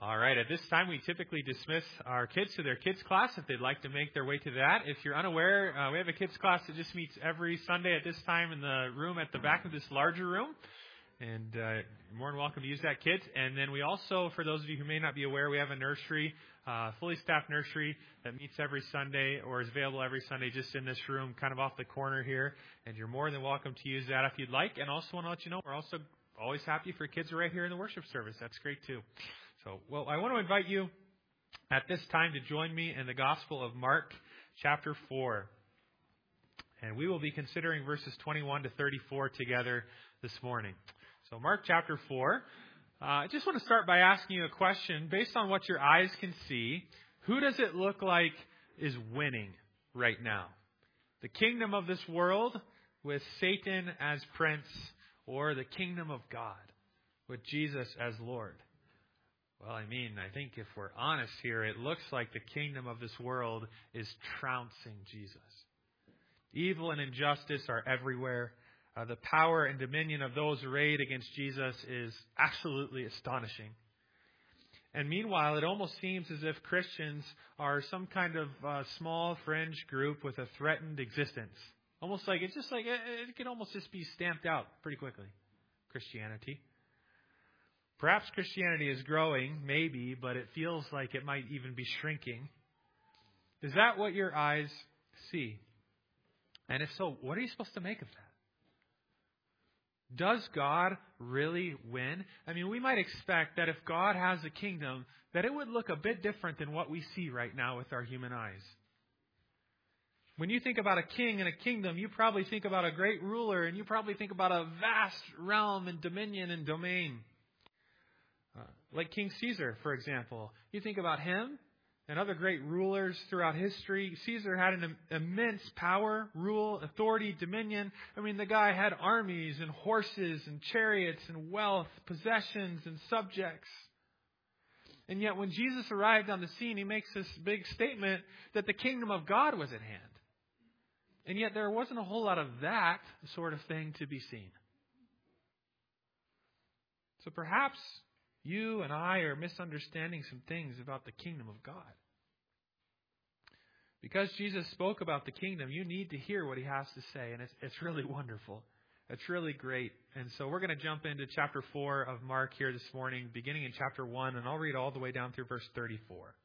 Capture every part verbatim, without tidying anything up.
All right, at this time we typically dismiss our kids to their kids class if they'd like to make their way to that. If you're unaware, uh, we have a kids class that just meets every Sunday at this time in the room at the back of this larger room. And uh, you're more than welcome to use that, kids. And then we also, for those of you who may not be aware, we have a nursery, uh, fully staffed nursery that meets every Sunday or is available every Sunday just in this room, kind of off the corner here. And you're more than welcome to use that if you'd like. And also want to let you know, we're also always happy for kids right here in the worship service. That's great too. So, well, I want to invite you at this time to join me in the Gospel of Mark, chapter four. And we will be considering verses twenty-one to thirty-four together this morning. So, Mark chapter four. Uh, I just want to start by asking you a question. Based on what your eyes can see, who does it look like is winning right now? The kingdom of this world with Satan as prince, or the kingdom of God with Jesus as Lord? Well, I mean, I think if we're honest here, it looks like the kingdom of this world is trouncing Jesus. Evil and injustice are everywhere. Uh, the power and dominion of those arrayed against Jesus is absolutely astonishing. And meanwhile, it almost seems as if Christians are some kind of uh, small fringe group with a threatened existence. Almost like, it's just like, it, it could almost just be stamped out pretty quickly. Christianity. Perhaps Christianity is growing, maybe, but it feels like it might even be shrinking. Is that what your eyes see? And if so, what are you supposed to make of that? Does God really win? I mean, we might expect that if God has a kingdom, that it would look a bit different than what we see right now with our human eyes. When you think about a king and a kingdom, you probably think about a great ruler, and you probably think about a vast realm and dominion and domain. Uh, like King Caesar, for example. You think about him and other great rulers throughout history. Caesar had an immense power, rule, authority, dominion. I mean, the guy had armies and horses and chariots and wealth, possessions and subjects. And yet when Jesus arrived on the scene, he makes this big statement that the kingdom of God was at hand. And yet there wasn't a whole lot of that sort of thing to be seen. So perhaps you and I are misunderstanding some things about the kingdom of God. Because Jesus spoke about the kingdom, you need to hear what he has to say. And it's, it's really wonderful. It's really great. And so we're going to jump into chapter four of Mark here this morning, beginning in chapter one. And I'll read all the way down through verse thirty-four.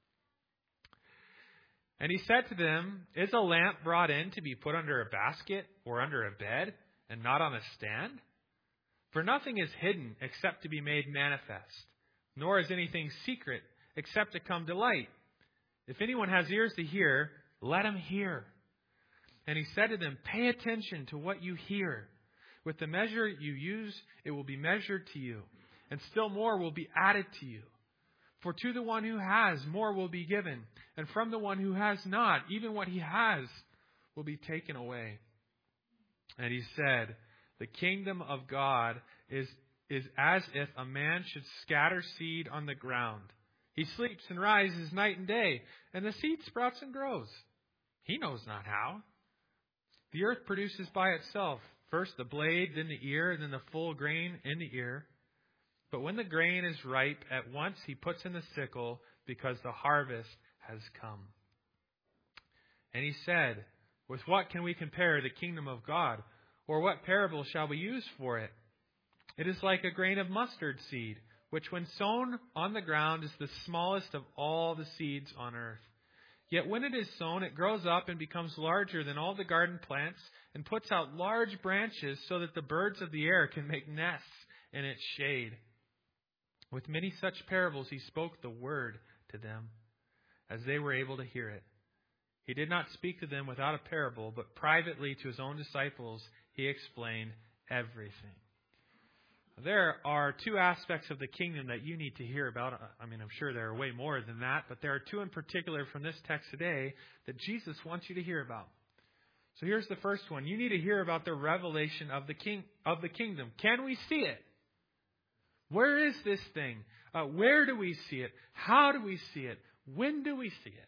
And he said to them, "Is a lamp brought in to be put under a basket or under a bed, and not on a stand? For nothing is hidden except to be made manifest, nor is anything secret except to come to light. If anyone has ears to hear, let him hear." And he said to them, "Pay attention to what you hear. With the measure you use, it will be measured to you, and still more will be added to you. For to the one who has, more will be given, and from the one who has not, even what he has will be taken away." And he said, "The kingdom of God is, is as if a man should scatter seed on the ground. He sleeps and rises night and day, and the seed sprouts and grows. He knows not how. The earth produces by itself first the blade, then the ear, then the full grain in the ear. But when the grain is ripe, at once he puts in the sickle, because the harvest has come." And he said, "With what can we compare the kingdom of God? Or what parable shall we use for it? It is like a grain of mustard seed, which when sown on the ground is the smallest of all the seeds on earth. Yet when it is sown, it grows up and becomes larger than all the garden plants, and puts out large branches so that the birds of the air can make nests in its shade." With many such parables he spoke the word to them, as they were able to hear it. He did not speak to them without a parable, but privately to his own disciples he explained everything. There are two aspects of the kingdom that you need to hear about. I mean, I'm sure there are way more than that, but there are two in particular from this text today that Jesus wants you to hear about. So here's the first one. You need to hear about the revelation of the king of the kingdom. Can we see it? Where is this thing? Uh, where do we see it? How do we see it? When do we see it?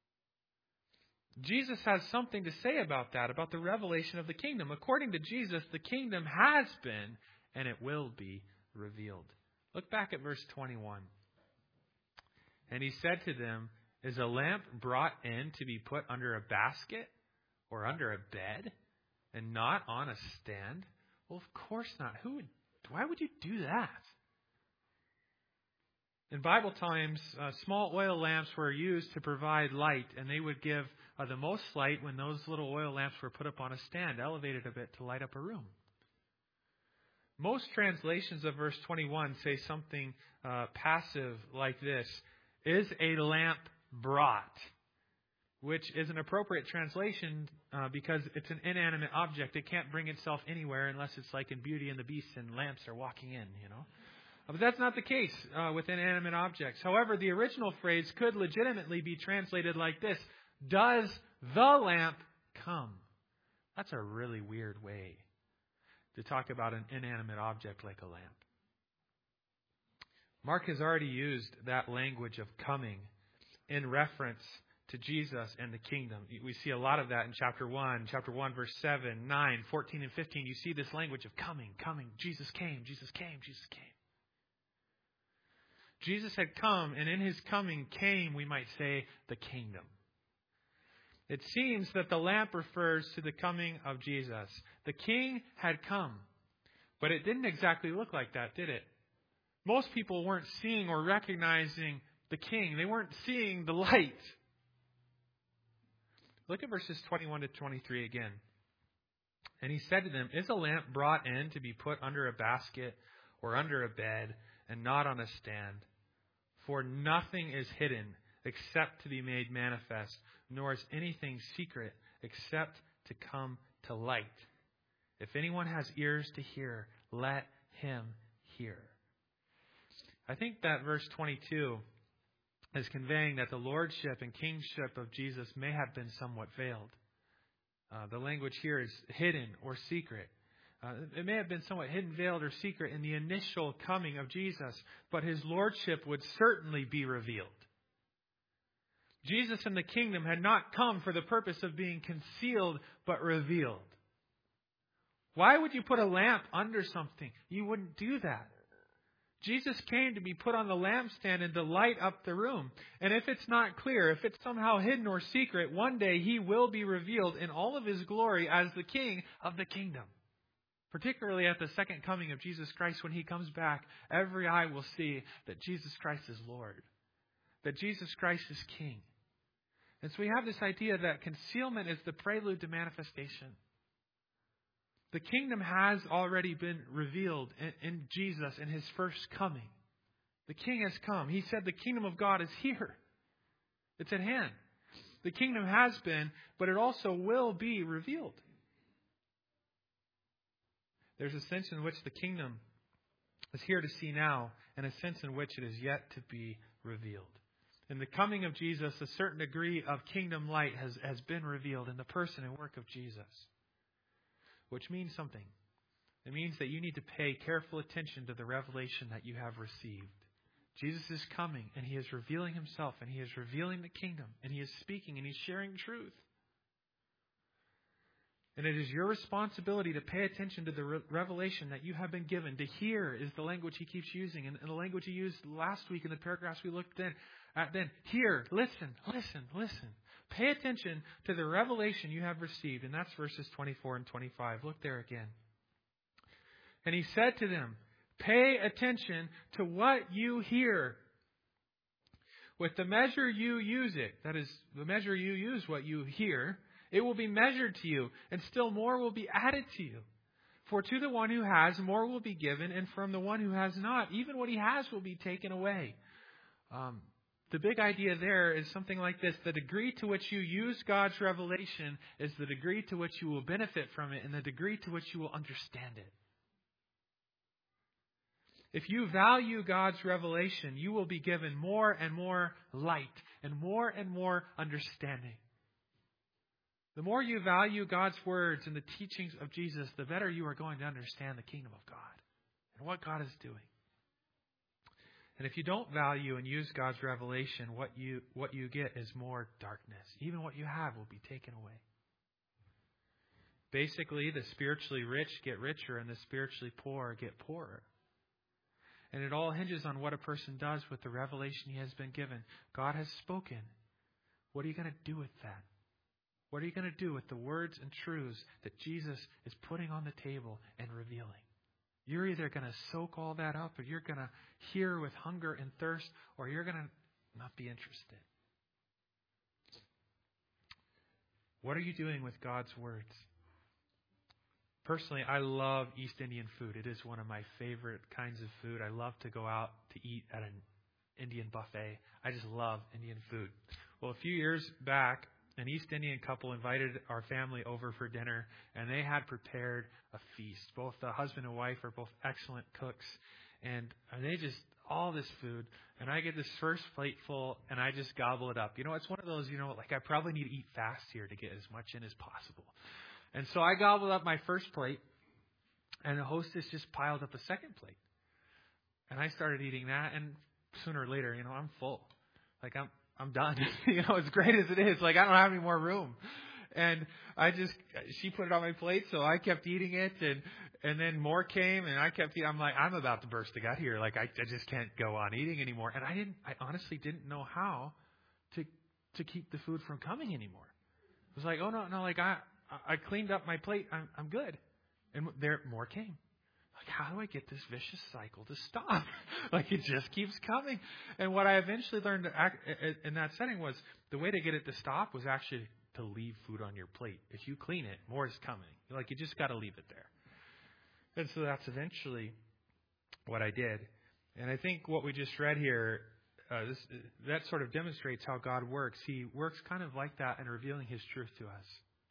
Jesus has something to say about that, about the revelation of the kingdom. According to Jesus, the kingdom has been and it will be revealed. Look back at verse twenty-one. And he said to them, is a lamp brought in to be put under a basket or under a bed and not on a stand? Well, of course not. Who would, why would you do that? In Bible times, uh, small oil lamps were used to provide light, and they would give uh, the most light when those little oil lamps were put up on a stand, elevated a bit to light up a room. Most translations of verse twenty-one say something uh, passive like this: is a lamp brought? Which is an appropriate translation uh, because it's an inanimate object. It can't bring itself anywhere unless it's like in Beauty and the Beast and lamps are walking in, you know. But that's not the case uh, with inanimate objects. However, the original phrase could legitimately be translated like this: does the lamp come? That's a really weird way to talk about an inanimate object like a lamp. Mark has already used that language of coming in reference to Jesus and the kingdom. We see a lot of that in chapter one, chapter one, verse seven, nine, fourteen, and fifteen. You see this language of coming, coming. Jesus came, Jesus came, Jesus came. Jesus had come, and in his coming came, we might say, the kingdom. It seems that the lamp refers to the coming of Jesus. The king had come, but it didn't exactly look like that, did it? Most people weren't seeing or recognizing the king. They weren't seeing the light. Look at verses twenty-one to twenty-three again. And he said to them, is a lamp brought in to be put under a basket or under a bed and not on a stand? For nothing is hidden except to be made manifest, nor is anything secret except to come to light. If anyone has ears to hear, let him hear. I think that verse twenty-two is conveying that the lordship and kingship of Jesus may have been somewhat veiled. Uh, the language here is hidden or secret. Uh, it may have been somewhat hidden, veiled, or secret in the initial coming of Jesus, but his lordship would certainly be revealed. Jesus and the kingdom had not come for the purpose of being concealed, but revealed. Why would you put a lamp under something? You wouldn't do that. Jesus came to be put on the lampstand and to light up the room. And if it's not clear, if it's somehow hidden or secret, one day he will be revealed in all of his glory as the king of the kingdom. Particularly at the second coming of Jesus Christ, when he comes back, every eye will see that Jesus Christ is Lord, that Jesus Christ is King. And so we have this idea that concealment is the prelude to manifestation. The kingdom has already been revealed in, in Jesus in his first coming. The king has come. He said the kingdom of God is here. It's at hand. The kingdom has been, but it also will be revealed. There's a sense in which the kingdom is here to see now, and a sense in which it is yet to be revealed. In the coming of Jesus, a certain degree of kingdom light has, has been revealed in the person and work of Jesus. Which means something. It means that you need to pay careful attention to the revelation that you have received. Jesus is coming, and he is revealing himself, and he is revealing the kingdom, and he is speaking, and he's sharing truth. And it is your responsibility to pay attention to the re- revelation that you have been given. To hear is the language he keeps using, and, and the language he used last week in the paragraphs we looked then, at then. Hear, listen, listen, listen. Pay attention to the revelation you have received. And that's verses twenty-four and twenty-five. Look there again. And he said to them, pay attention to what you hear. With the measure you use it, that is, the measure you use what you hear, it will be measured to you, and still more will be added to you. For to the one who has, more will be given, and from the one who has not, even what he has will be taken away. Um, The big idea there is something like this. The degree to which you use God's revelation is the degree to which you will benefit from it and the degree to which you will understand it. If you value God's revelation, you will be given more and more light and more and more understanding. The more you value God's words and the teachings of Jesus, the better you are going to understand the kingdom of God and what God is doing. And if you don't value and use God's revelation, what you what you get is more darkness. Even what you have will be taken away. Basically, the spiritually rich get richer and the spiritually poor get poorer. And it all hinges on what a person does with the revelation he has been given. God has spoken. What are you going to do with that? What are you going to do with the words and truths that Jesus is putting on the table and revealing? You're either going to soak all that up, or you're going to hear with hunger and thirst, or you're going to not be interested. What are you doing with God's words? Personally, I love East Indian food. It is one of my favorite kinds of food. I love to go out to eat at an Indian buffet. I just love Indian food. Well, a few years back, an East Indian couple invited our family over for dinner, and they had prepared a feast. Both the husband and wife are both excellent cooks, and they just, all this food, and I get this first plate full, and I just gobble it up. You know, it's one of those, you know, like I probably need to eat fast here to get as much in as possible. And so I gobbled up my first plate, and the hostess just piled up a second plate. And I started eating that, and sooner or later, you know, I'm full. Like, I'm I'm done. You know, as great as it is, like, I don't have any more room. And I just, she put it on my plate, so I kept eating it, and and then more came, and I kept eating. I'm like, I'm about to burst a gut here. Like, I, I just can't go on eating anymore. And I didn't, I honestly didn't know how to to keep the food from coming anymore. It was like, oh, no, no, like, I... I cleaned up my plate. I'm, I'm good. And there, more came. Like, how do I get this vicious cycle to stop? Like, it just keeps coming. And what I eventually learned to act, in that setting was the way to get it to stop was actually to leave food on your plate. If you clean it, more is coming. Like, you just got to leave it there. And so that's eventually what I did. And I think what we just read here, uh, this, that sort of demonstrates how God works. He works kind of like that in revealing His truth to us.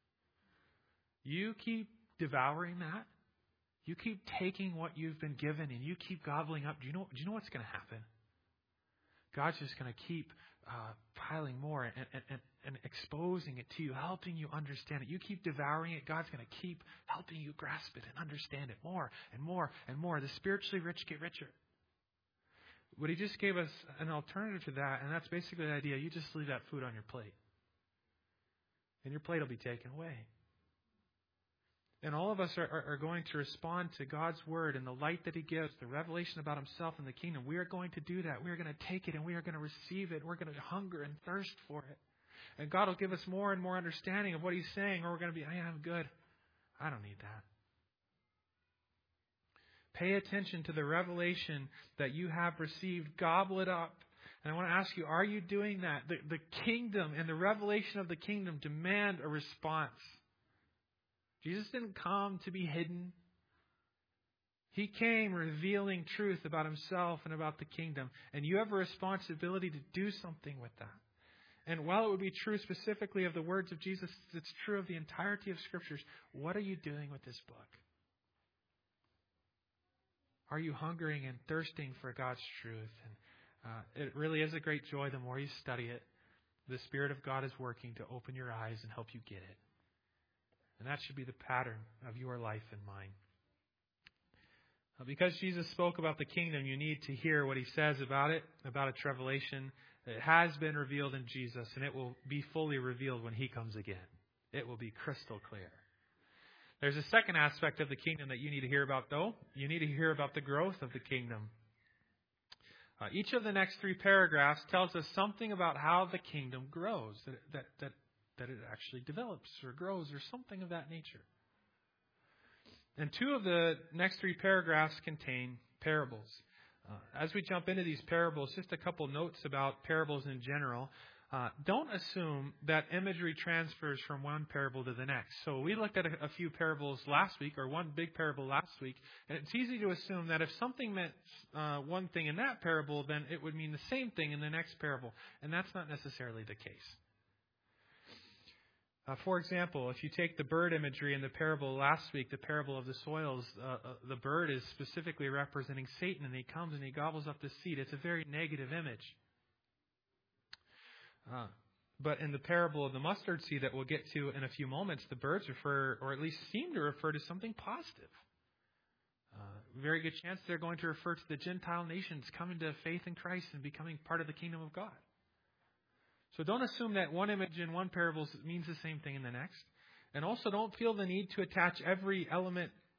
You keep devouring that. You keep taking what you've been given and you keep gobbling up. Do you know, do you know what's going to happen? God's just going to keep uh, piling more and, and, and, and exposing it to you, helping you understand it. You keep devouring it. God's going to keep helping you grasp it and understand it more and more and more. The spiritually rich get richer. But He just gave us an alternative to that, and that's basically the idea. You just leave that food on your plate, and your plate will be taken away. And all of us are, are, are going to respond to God's Word and the light that He gives, the revelation about Himself and the kingdom. We are going to do that. We are going to take it and we are going to receive it. We're going to hunger and thirst for it. And God will give us more and more understanding of what He's saying, or we're going to be, hey, I'm good. I don't need that. Pay attention to the revelation that you have received. Gobble it up. And I want to ask you, are you doing that? The, the kingdom and the revelation of the kingdom demand a response. Jesus didn't come to be hidden. He came revealing truth about Himself and about the kingdom. And you have a responsibility to do something with that. And while it would be true specifically of the words of Jesus, it's true of the entirety of Scriptures. What are you doing with this book? Are you hungering and thirsting for God's truth? And uh, it really is a great joy the more you study it. The Spirit of God is working to open your eyes and help you get it. And that should be the pattern of your life and mine. Because Jesus spoke about the kingdom, you need to hear what He says about it, about its revelation. It has been revealed in Jesus, and it will be fully revealed when He comes again. It will be crystal clear. There's a second aspect of the kingdom that you need to hear about, though. You need to hear about the growth of the kingdom. Uh, each of the next three paragraphs tells us something about how the kingdom grows, that that that that it actually develops or grows or something of that nature. And two of the next three paragraphs contain parables. Uh, as we jump into these parables, just a couple notes about parables in general. Uh, don't assume that imagery transfers from one parable to the next. So we looked at a, a few parables last week, or one big parable last week, and it's easy to assume that if something meant uh, one thing in that parable, then it would mean the same thing in the next parable. And that's not necessarily the case. Uh, for example, if you take the bird imagery in the parable last week, the parable of the soils, uh, uh, the bird is specifically representing Satan, and he comes and he gobbles up the seed. It's a very negative image. Uh, but in the parable of the mustard seed that we'll get to in a few moments, the birds refer, or at least seem to refer to something positive. Uh, very good chance they're going to refer to the Gentile nations coming to faith in Christ and becoming part of the kingdom of God. So don't assume that one image in one parable means the same thing in the next. And also don't feel the need to attach every element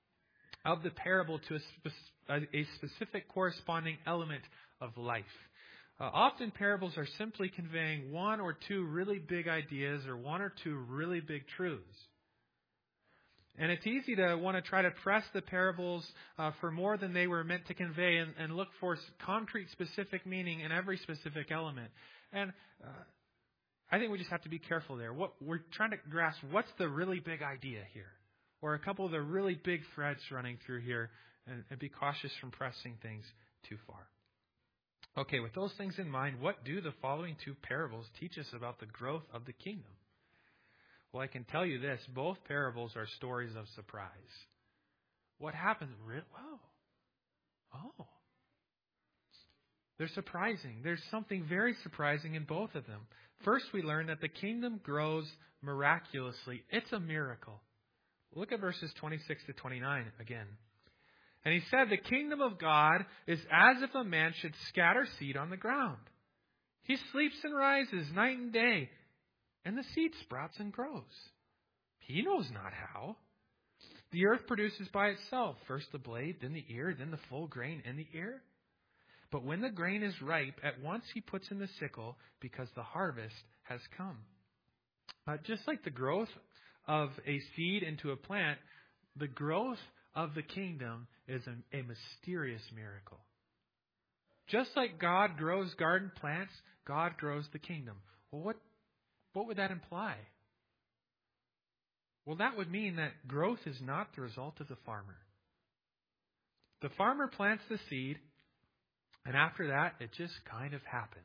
of the parable to a, spe- a specific corresponding element of life. Uh, often parables are simply conveying one or two really big ideas or one or two really big truths. And it's easy to want to try to press the parables uh, for more than they were meant to convey and, and look for concrete specific meaning in every specific element. And uh, I think we just have to be careful there. What we're trying to grasp, what's the really big idea here? Or a couple of the really big threads running through here, and, and be cautious from pressing things too far. Okay, with those things in mind, what do the following two parables teach us about the growth of the kingdom? Well, I can tell you this. Both parables are stories of surprise. What happens? Whoa. Oh. They're surprising. There's something very surprising in both of them. First, we learn that the kingdom grows miraculously. It's a miracle. Look at verses twenty-six to twenty-nine again. And he said, the kingdom of God is as if a man should scatter seed on the ground. He sleeps and rises night and day, and the seed sprouts and grows. He knows not how. The earth produces by itself first the blade, then the ear, then the full grain in the ear. But when the grain is ripe, at once he puts in the sickle, because the harvest has come. Uh, just like the growth of a seed into a plant, the growth of the kingdom is a, a mysterious miracle. Just like God grows garden plants, God grows the kingdom. Well, what, what would that imply? Well, that would mean that growth is not the result of the farmer. The farmer plants the seed, and after that, it just kind of happens.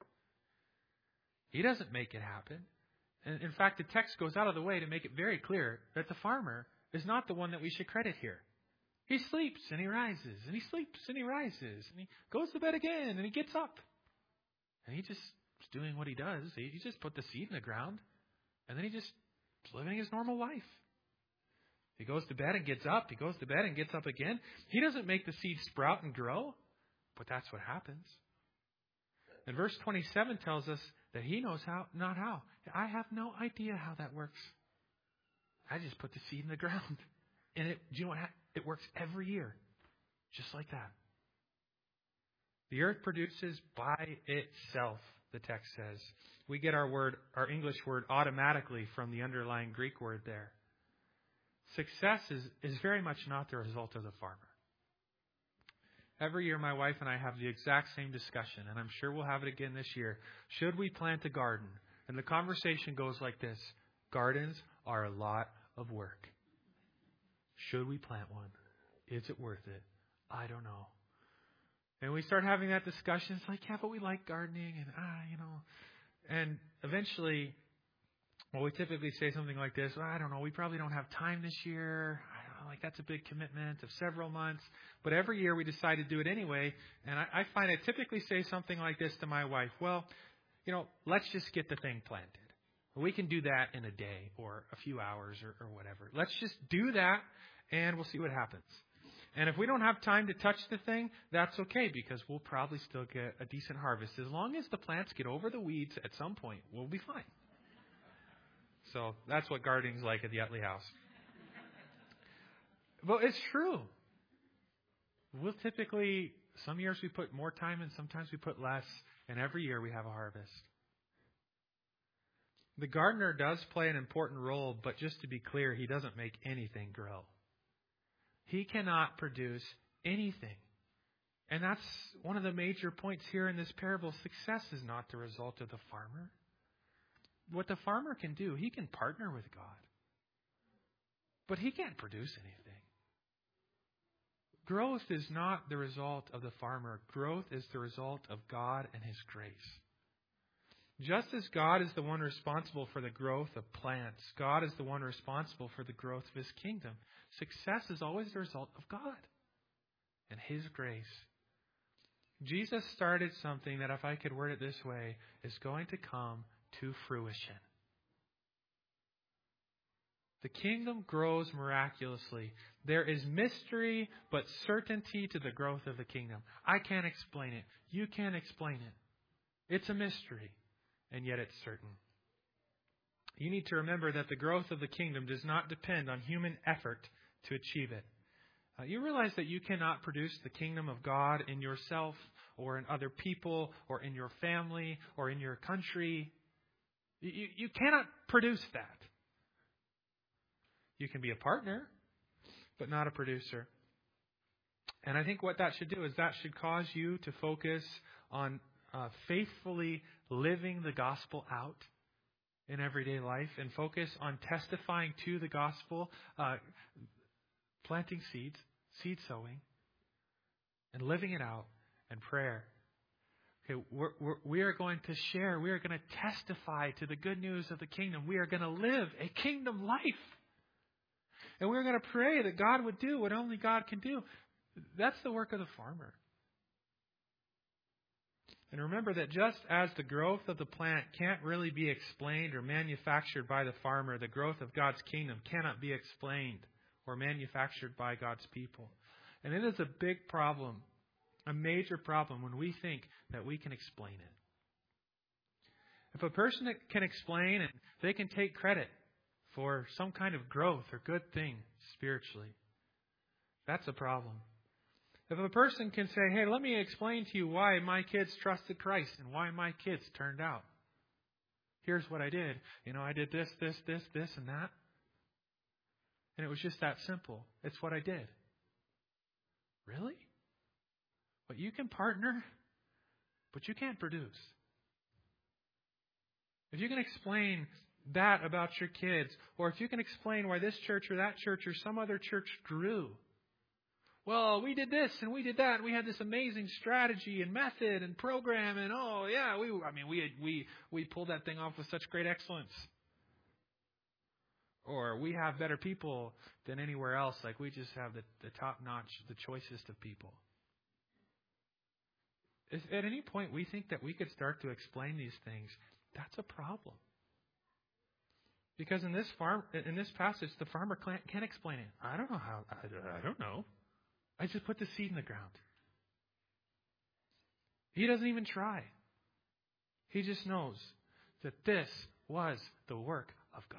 He doesn't make it happen. And in fact, the text goes out of the way to make it very clear that the farmer is not the one that we should credit here. He sleeps and he rises, and he sleeps and he rises, and he goes to bed again, and he gets up. And he just is doing what he does. He, he just put the seed in the ground, and then he just is living his normal life. He goes to bed and gets up. He goes to bed and gets up again. He doesn't make the seed sprout and grow, but that's what happens. And verse twenty-seven tells us that he knows how, not how. I have no idea how that works. I just put the seed in the ground. And it, do you know what? It works every year. Just like that. The earth produces by itself, the text says. We get our word, our English word, automatically from the underlying Greek word there. Success is, is very much not the result of the farmer. Every year my wife and I have the exact same discussion, and I'm sure we'll have it again this year. Should we plant a garden? And the conversation goes like this. Gardens are a lot of work. Should we plant one? Is it worth it? I don't know. And we start having that discussion. It's like, yeah, but we like gardening, and ah, you know. And eventually, well, we typically say something like this. Well, I don't know. We probably don't have time this year. I don't know, like that's a big commitment of several months. But every year we decide to do it anyway. And I, I find I typically say something like this to my wife. Well, you know, let's just get the thing planted. We can do that in a day or a few hours or, or whatever. Let's just do that, and we'll see what happens. And if we don't have time to touch the thing, that's okay, because we'll probably still get a decent harvest. As long as the plants get over the weeds at some point, we'll be fine. So that's what gardening's like at the Utley house. But it's true. We'll typically, some years we put more time in, sometimes we put less, and every year we have a harvest. The gardener does play an important role, but just to be clear, he doesn't make anything grow. He cannot produce anything. And that's one of the major points here in this parable. Success is not the result of the farmer. What the farmer can do, he can partner with God. But he can't produce anything. Growth is not the result of the farmer. Growth is the result of God and His grace. Just as God is the one responsible for the growth of plants, God is the one responsible for the growth of His kingdom. Success is always the result of God and His grace. Jesus started something that, if I could word it this way, is going to come to fruition. The kingdom grows miraculously. There is mystery, but certainty to the growth of the kingdom. I can't explain it. You can't explain it. It's a mystery. And yet it's certain. You need to remember that the growth of the kingdom does not depend on human effort to achieve it. Uh, you realize that you cannot produce the kingdom of God in yourself or in other people or in your family or in your country. You, you, you cannot produce that. You can be a partner, but not a producer. And I think what that should do is that should cause you to focus on uh, faithfully living the gospel out in everyday life and focus on testifying to the gospel, uh, planting seeds, seed sowing, and living it out in prayer. Okay, we're, we're, we are going to share, we are going to testify to the good news of the kingdom. We are going to live a kingdom life. And we're going to pray that God would do what only God can do. That's the work of the farmer. And remember that just as the growth of the plant can't really be explained or manufactured by the farmer, the growth of God's kingdom cannot be explained or manufactured by God's people. And it is a big problem, a major problem, when we think that we can explain it. If a person can explain and they can take credit for some kind of growth or good thing spiritually, that's a problem. If a person can say, hey, let me explain to you why my kids trusted Christ and why my kids turned out. Here's what I did. You know, I did this, this, this, this, and that. And it was just that simple. It's what I did. Really? But you can partner, but you can't produce. If you can explain that about your kids, or if you can explain why this church or that church or some other church grew, well, we did this and we did that. And we had this amazing strategy and method and program, and oh yeah, we I mean we had, we we pulled that thing off with such great excellence. Or we have better people than anywhere else. Like we just have the, the top notch, the choicest of people. If at any point we think that we could start to explain these things, that's a problem. Because in this farm, in this passage, the farmer can't, can't explain it. I don't know how. I, I don't know. I just put the seed in the ground. He doesn't even try. He just knows that this was the work of God.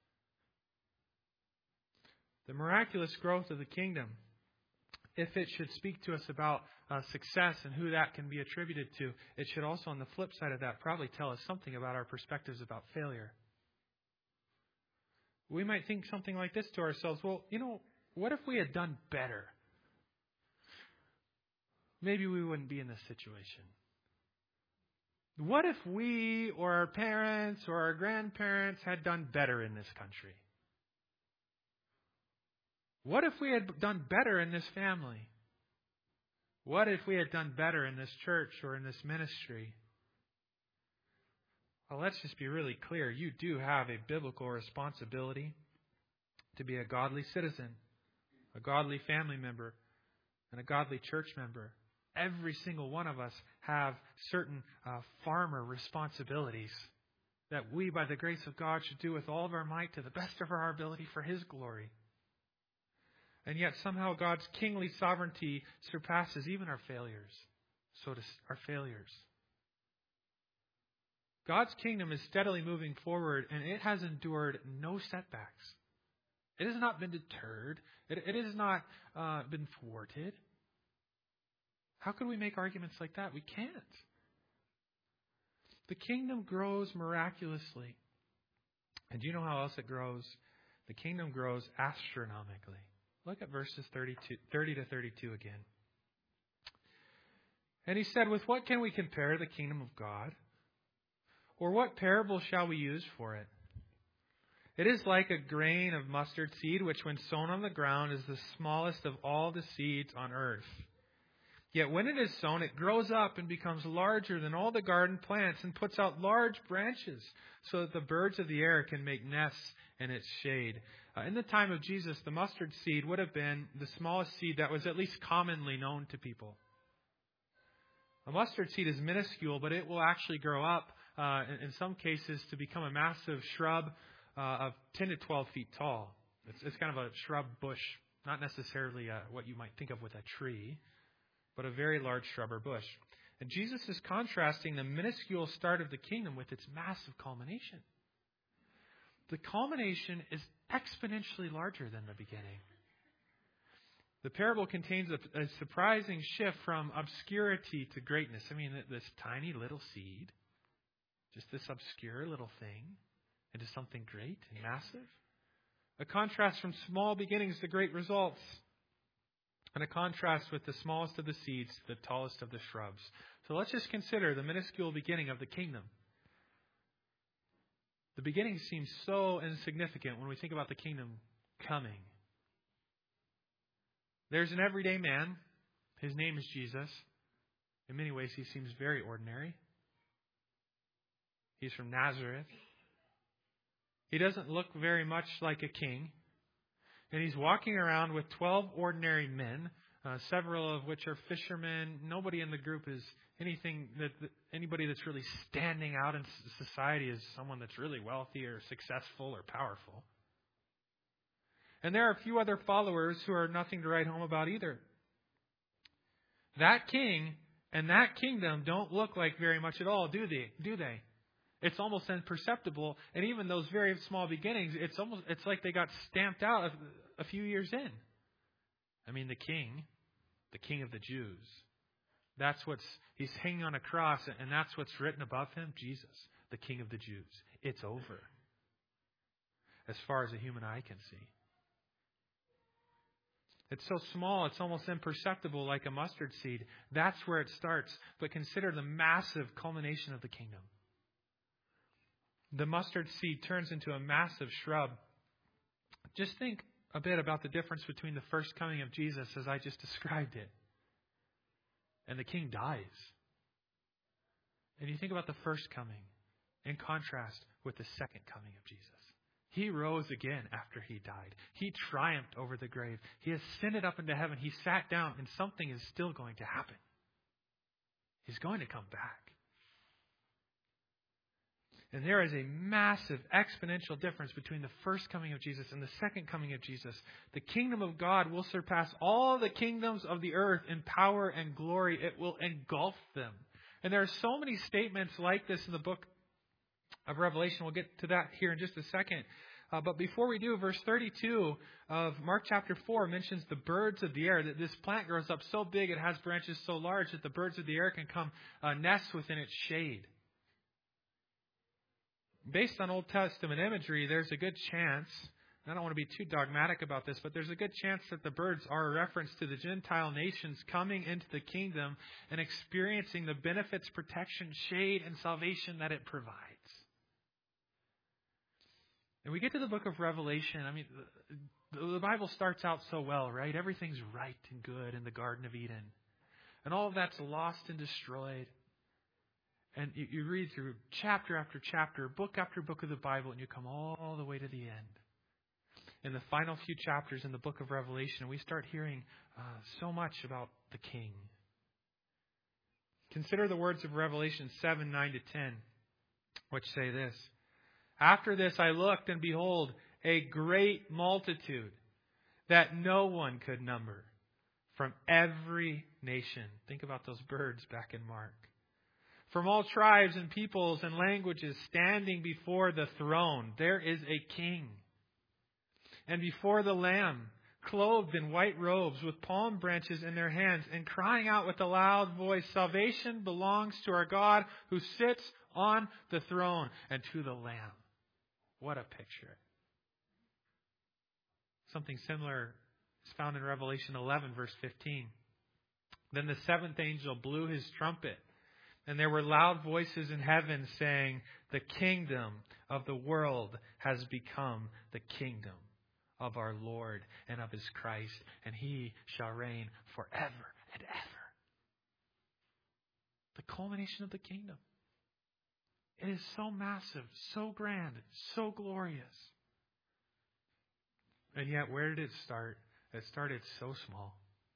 The miraculous growth of the kingdom, if it should speak to us about uh, success and who that can be attributed to, it should also, on the flip side of that, probably tell us something about our perspectives about failure. We might think something like this to ourselves, well, you know, what if we had done better? Maybe we wouldn't be in this situation. What if we or our parents or our grandparents had done better in this country? What if we had done better in this family? What if we had done better in this church or in this ministry? Well, let's just be really clear. You do have a biblical responsibility to be a godly citizen, a godly family member, and a godly church member. Every single one of us have certain uh, farmer responsibilities that we, by the grace of God, should do with all of our might to the best of our ability for His glory. And yet somehow God's kingly sovereignty surpasses even our failures. So to our failures. God's kingdom is steadily moving forward, and it has endured no setbacks. It has not been deterred. It, it has not uh, been thwarted. How could we make arguments like that? We can't. The kingdom grows miraculously. And do you know how else it grows? The kingdom grows astronomically. Look at verses thirty-two, thirty to thirty-two again. And he said, with what can we compare the kingdom of God? Or what parable shall we use for it? It is like a grain of mustard seed, which when sown on the ground is the smallest of all the seeds on earth. Yet when it is sown, it grows up and becomes larger than all the garden plants and puts out large branches so that the birds of the air can make nests in its shade. Uh, in the time of Jesus, the mustard seed would have been the smallest seed that was at least commonly known to people. A mustard seed is minuscule, but it will actually grow up, uh, in, in some cases, to become a massive shrub uh, of ten to twelve feet tall. It's, it's kind of a shrub bush, not necessarily uh, what you might think of with a tree, but a very large shrub or bush. And Jesus is contrasting the minuscule start of the kingdom with its massive culmination. The culmination is exponentially larger than the beginning. The parable contains a, a surprising shift from obscurity to greatness. I mean, this tiny little seed, just this obscure little thing, into something great and massive. A contrast from small beginnings to great results. And a contrast with the smallest of the seeds to the tallest of the shrubs. So let's just consider the minuscule beginning of the kingdom. The beginning seems so insignificant when we think about the kingdom coming. There's an everyday man. His name is Jesus. In many ways, he seems very ordinary. He's from Nazareth. He doesn't look very much like a king. And he's walking around with twelve ordinary men, uh, several of which are fishermen. Nobody in the group is anything that, that anybody that's really standing out in society as someone that's really wealthy or successful or powerful. And there are a few other followers who are nothing to write home about either. That king and that kingdom don't look like very much at all, do they? Do they? It's almost imperceptible, and even those very small beginnings, it's almost it's like they got stamped out a, a few years in. I mean, the king, the king of the Jews, that's what's he's hanging on a cross, and that's what's written above him, Jesus, the King of the Jews. It's over, as far as a human eye can see. It's so small, it's almost imperceptible, like a mustard seed. That's where it starts. But consider the massive culmination of the kingdom. The mustard seed turns into a massive shrub. Just think a bit about the difference between the first coming of Jesus, as I just described it, and the king dies. And you think about the first coming in contrast with the second coming of Jesus. He rose again after he died. He triumphed over the grave. He ascended up into heaven. He sat down, and something is still going to happen. He's going to come back. And there is a massive exponential difference between the first coming of Jesus and the second coming of Jesus. The kingdom of God will surpass all the kingdoms of the earth in power and glory. It will engulf them. And there are so many statements like this in the book of Revelation. We'll get to that here in just a second. Uh, but before we do, verse thirty-two of Mark chapter four mentions the birds of the air. That this plant grows up so big, it has branches so large that the birds of the air can come uh, nest within its shade. Based on Old Testament imagery, there's a good chance, and I don't want to be too dogmatic about this, but there's a good chance that the birds are a reference to the Gentile nations coming into the kingdom and experiencing the benefits, protection, shade, and salvation that it provides. And we get to the book of Revelation. I mean, the, the Bible starts out so well, right? Everything's right and good in the Garden of Eden. And all of that's lost and destroyed. And you, you read through chapter after chapter, book after book of the Bible, and you come all the way to the end. In the final few chapters in the book of Revelation, we start hearing uh, so much about the King. Consider the words of Revelation seven, nine to ten, which say this. After this I looked, and behold, a great multitude that no one could number from every nation. Think about those birds back in Mark. From all tribes and peoples and languages standing before the throne. There is a king. And before the Lamb, clothed in white robes with palm branches in their hands, and crying out with a loud voice, salvation belongs to our God who sits on the throne and to the Lamb. What a picture. Something similar is found in Revelation eleven, verse fifteen. Then the seventh angel blew his trumpet, and there were loud voices in heaven saying, the kingdom of the world has become the kingdom of our Lord and of his Christ, and he shall reign forever and ever. The culmination of the kingdom. It is so massive, so grand, so glorious. And yet, where did it start? It started so small.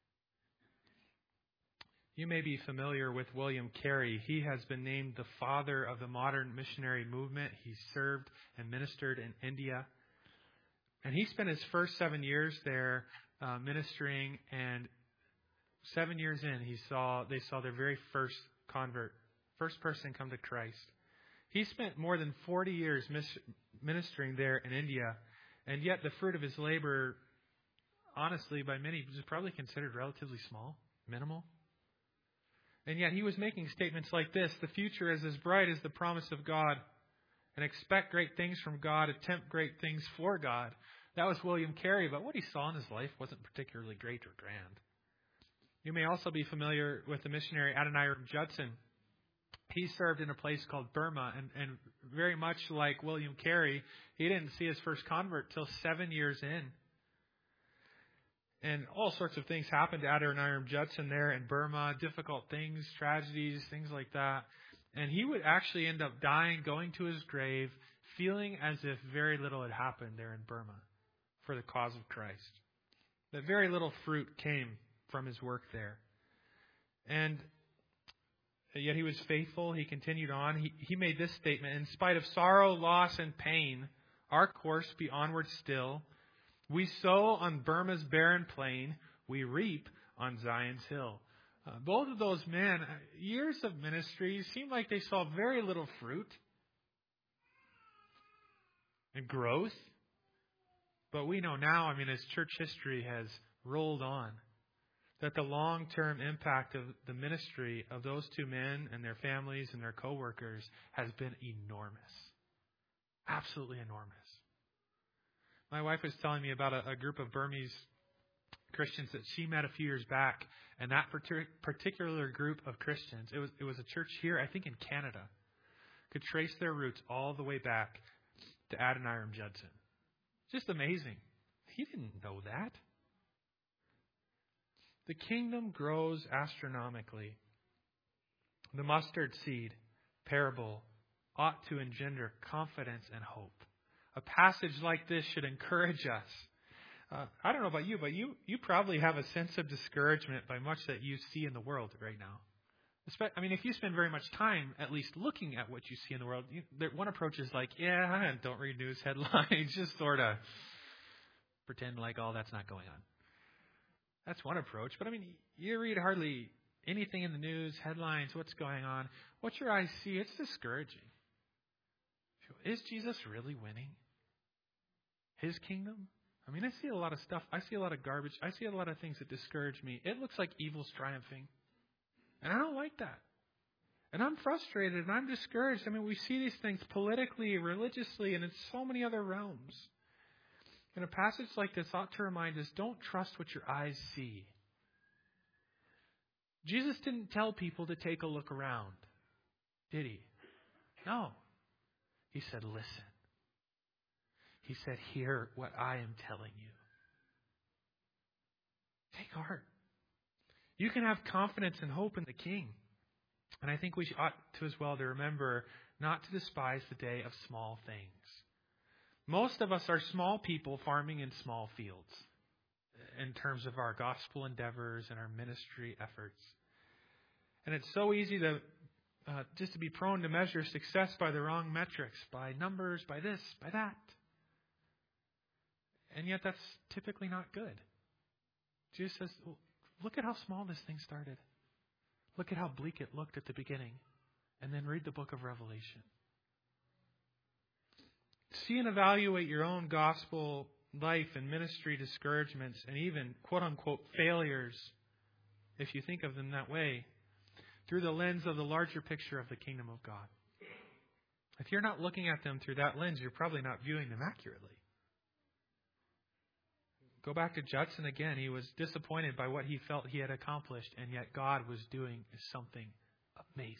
You may be familiar with William Carey. He has been named the father of the modern missionary movement. He served and ministered in India. And he spent his first seven years there uh, ministering, and seven years in, he saw they saw their very first convert, first person come to Christ. He spent more than forty years mis- ministering there in India, and yet the fruit of his labor honestly, by many, was probably considered relatively small, minimal. And yet he was making statements like this: the future is as bright as the promise of God, and expect great things from God, attempt great things for God. That was William Carey, but what he saw in his life wasn't particularly great or grand. You may also be familiar with the missionary Adoniram Judson. He served in a place called Burma, and, and very much like William Carey, he didn't see his first convert till seven years in. And all sorts of things happened to Adoniram Judson there in Burma, difficult things, tragedies, things like that. And he would actually end up dying, going to his grave, feeling as if very little had happened there in Burma for the cause of Christ. That very little fruit came from his work there. And yet he was faithful. He continued on. He, he made this statement: in spite of sorrow, loss, and pain, our course be onward still. We sow on Burma's barren plain. We reap on Zion's hill. Uh, both of those men, years of ministry, seemed like they saw very little fruit and growth. But we know now, I mean, as church history has rolled on, that the long-term impact of the ministry of those two men and their families and their co-workers has been enormous. Absolutely enormous. My wife was telling me about a, a group of Burmese Christians that she met a few years back, and that particular group of Christians, it was it was a church here, I think in Canada, could trace their roots all the way back to Adoniram Judson. Just amazing. He didn't know that. The kingdom grows astronomically. The mustard seed parable ought to engender confidence and hope. A passage like this should encourage us. Uh, I don't know about you, but you, you probably have a sense of discouragement by much that you see in the world right now. I mean, if you spend very much time at least looking at what you see in the world, you, there, one approach is like, yeah, don't read news headlines, just sort of pretend like all that's not going on. That's one approach. But I mean, you read hardly anything in the news, headlines, what's going on. What your eyes see, it's discouraging. Is Jesus really winning His kingdom? I mean, I see a lot of stuff. I see a lot of garbage. I see a lot of things that discourage me. It looks like evil's triumphing. And I don't like that. And I'm frustrated and I'm discouraged. I mean, we see these things politically, religiously, and in so many other realms. And a passage like this ought to remind us, don't trust what your eyes see. Jesus didn't tell people to take a look around, did He? No. He said, listen. He said, hear what I am telling you. Take heart. You can have confidence and hope in the King. And I think we ought to as well to remember not to despise the day of small things. Most of us are small people farming in small fields in terms of our gospel endeavors and our ministry efforts. And it's so easy to uh, just to be prone to measure success by the wrong metrics, by numbers, by this, by that. And yet that's typically not good. Jesus says, look at how small this thing started. Look at how bleak it looked at the beginning. And then read the book of Revelation. See and evaluate your own gospel life and ministry discouragements and even quote-unquote failures, if you think of them that way, through the lens of the larger picture of the kingdom of God. If you're not looking at them through that lens, you're probably not viewing them accurately. Go back to Judson again. He was disappointed by what he felt he had accomplished, and yet God was doing something amazing.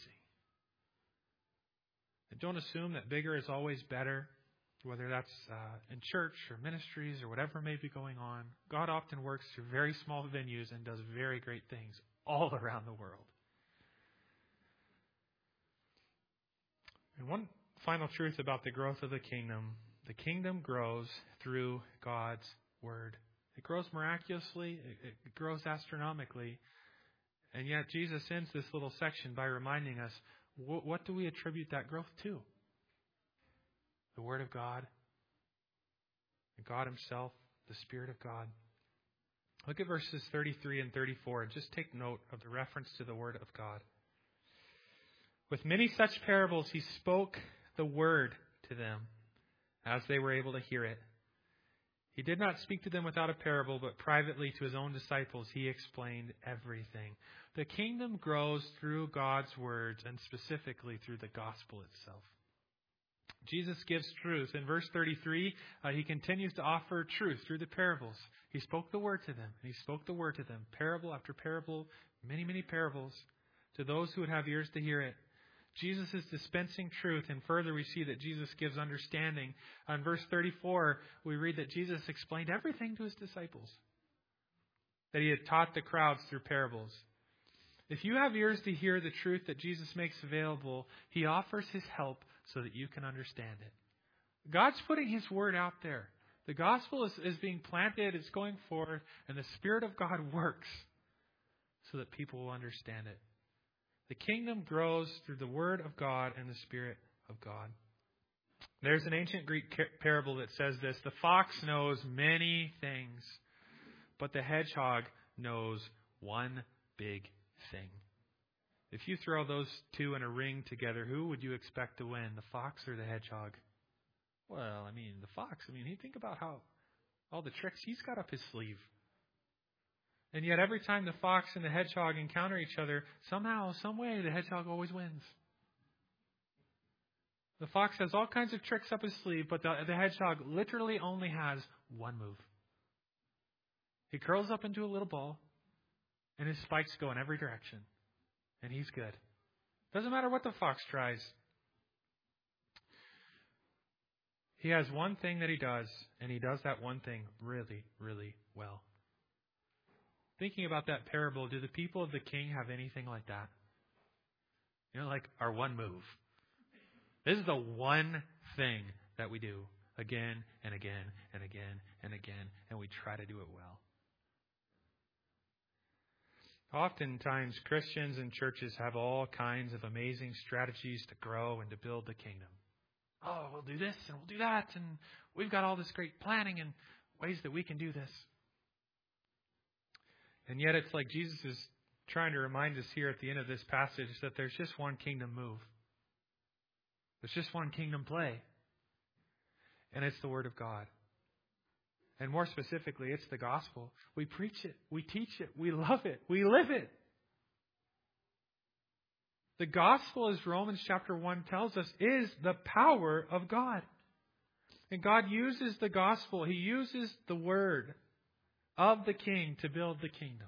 And don't assume that bigger is always better, whether that's uh, in church or ministries or whatever may be going on. God often works through very small venues and does very great things all around the world. And one final truth about the growth of the kingdom: the kingdom grows through God's word. It grows miraculously. It, it grows astronomically. And yet Jesus ends this little section by reminding us, wh- what do we attribute that growth to? The Word of God, and God Himself, the Spirit of God. Look at verses thirty-three and thirty-four and just take note of the reference to the Word of God. With many such parables He spoke the Word to them as they were able to hear it. He did not speak to them without a parable, but privately to his own disciples he explained everything. The kingdom grows through God's words and specifically through the gospel itself. Jesus gives truth. In verse thirty-three, uh, he continues to offer truth through the parables. He spoke the word to them, and he spoke the word to them, parable after parable, many, many parables, to those who would have ears to hear it. Jesus is dispensing truth, and further we see that Jesus gives understanding. In verse thirty-four, we read that Jesus explained everything to his disciples, that he had taught the crowds through parables. If you have ears to hear the truth that Jesus makes available, he offers his help so that you can understand it. God's putting his word out there. The gospel is, is being planted, it's going forth, and the Spirit of God works so that people will understand it. The kingdom grows through the word of God and the Spirit of God. There's an ancient Greek parable that says this: the fox knows many things, but the hedgehog knows one big thing. If you throw those two in a ring together, who would you expect to win, the fox or the hedgehog? Well, I mean, the fox. I mean, think about how all the tricks he's got up his sleeve. And yet every time the fox and the hedgehog encounter each other, somehow, some way, the hedgehog always wins. The fox has all kinds of tricks up his sleeve, but the, the hedgehog literally only has one move. He curls up into a little ball, and his spikes go in every direction. And he's good. Doesn't matter what the fox tries. He has one thing that he does, and he does that one thing really, really well. Thinking about that parable, do the people of the king have anything like that? You know, like our one move. This is the one thing that we do again and again and again and again, and we try to do it well. Oftentimes, Christians and churches have all kinds of amazing strategies to grow and to build the kingdom. Oh, we'll do this and we'll do that, and we've got all this great planning and ways that we can do this. And yet it's like Jesus is trying to remind us here at the end of this passage that there's just one kingdom move. There's just one kingdom play. And it's the Word of God. And more specifically, it's the gospel. We preach it. We teach it. We love it. We live it. The gospel, as Romans chapter one tells us, is the power of God. And God uses the gospel. He uses the word of the King to build the kingdom.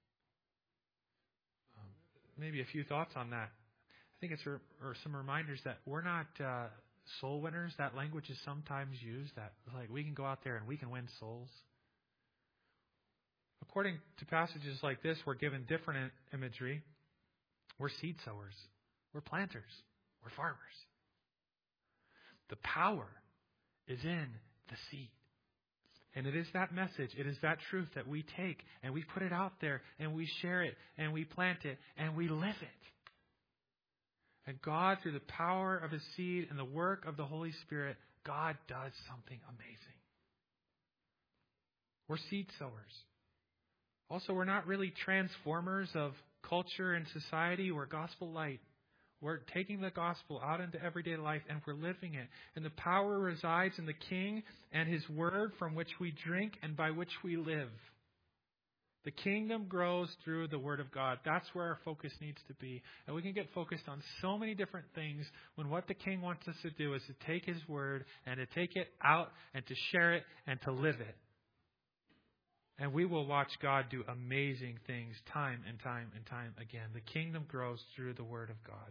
Um, maybe a few thoughts on that. I think it's or, or some reminders that we're not uh, soul winners. That language is sometimes used. That like we can go out there and we can win souls. According to passages like this, we're given different imagery. We're seed sowers. We're planters. We're farmers. The power is in the seed. And it is that message, it is that truth that we take and we put it out there and we share it and we plant it and we live it. And God, through the power of His seed and the work of the Holy Spirit, God does something amazing. We're seed sowers. Also, we're not really transformers of culture and society. We're gospel light. We're taking the gospel out into everyday life and we're living it. And the power resides in the King and His word from which we drink and by which we live. The kingdom grows through the word of God. That's where our focus needs to be. And we can get focused on so many different things when what the King wants us to do is to take His word and to take it out and to share it and to live it. And we will watch God do amazing things time and time and time again. The kingdom grows through the word of God.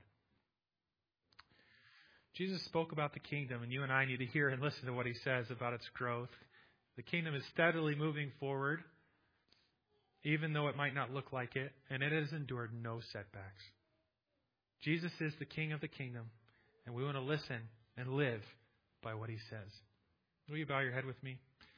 Jesus spoke about the kingdom, and you and I need to hear and listen to what He says about its growth. The kingdom is steadily moving forward, even though it might not look like it, and it has endured no setbacks. Jesus is the King of the kingdom, and we want to listen and live by what He says. Will you bow your head with me?